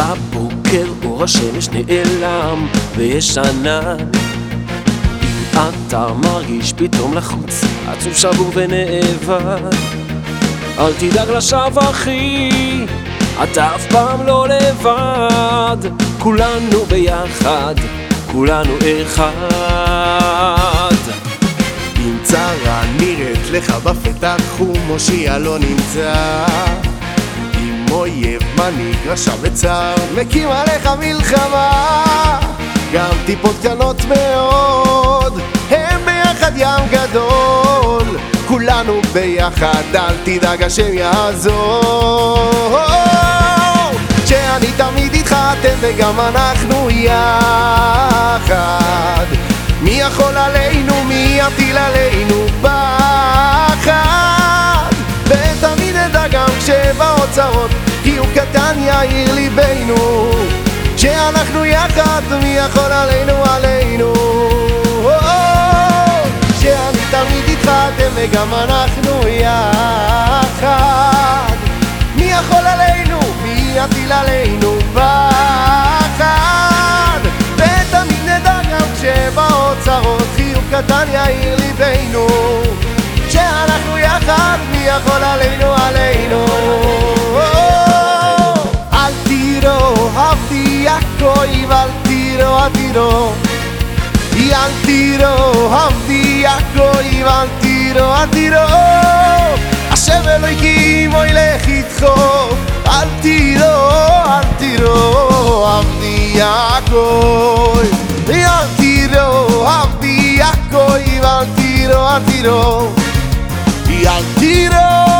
בבוקר אור השמש נעלם ויש ענן. אם אתה מרגיש פתאום לחוץ, עצוב, שבור ונאבד, אל תדאג לשווא אחי, אתה אף פעם לא לבד. כולנו ביחד, כולנו אחד. אם צרה נראית לך בפתח ומושיע לא נמצא, אם אויב מנהיג רשע וצר מקים עליך מלחמה, גם טיפות קטנות מאוד הם ביחד ים גדול. כולנו ביחד, אל תדאג, השם יעזור. שאני תמיד איתך, אתם וגם אנחנו יחד. מי יכול עלינו, מי יטיל עלינו פחד? ותמיד נדע גם כשבאות צרות, חיוך קטן יאיר ליבנו. כשאנחנו יחד, מי יכול עלינו, עלינו. שאני תמיד איתך, אתם וגם אנחנו יחד. מי יכול עלינו, מי יטיל עלינו פחד? ותמיד נדע גם כשבאות צרות, חיוך קטן יאיר ליבנו. כשאנחנו יחד, מי יכול עלינו, עלינו. אל תירו עבדי יעקב, אל תירו, אל תירו. אל תירו עבדי יעקב, אל תירו, אל תירו. השם אלוהיקים הולך איתך, אל תירו, אל תירו עבדי יעקב. אל תירו עבדי יעקב, אל תירו, אל תירו. אל תירו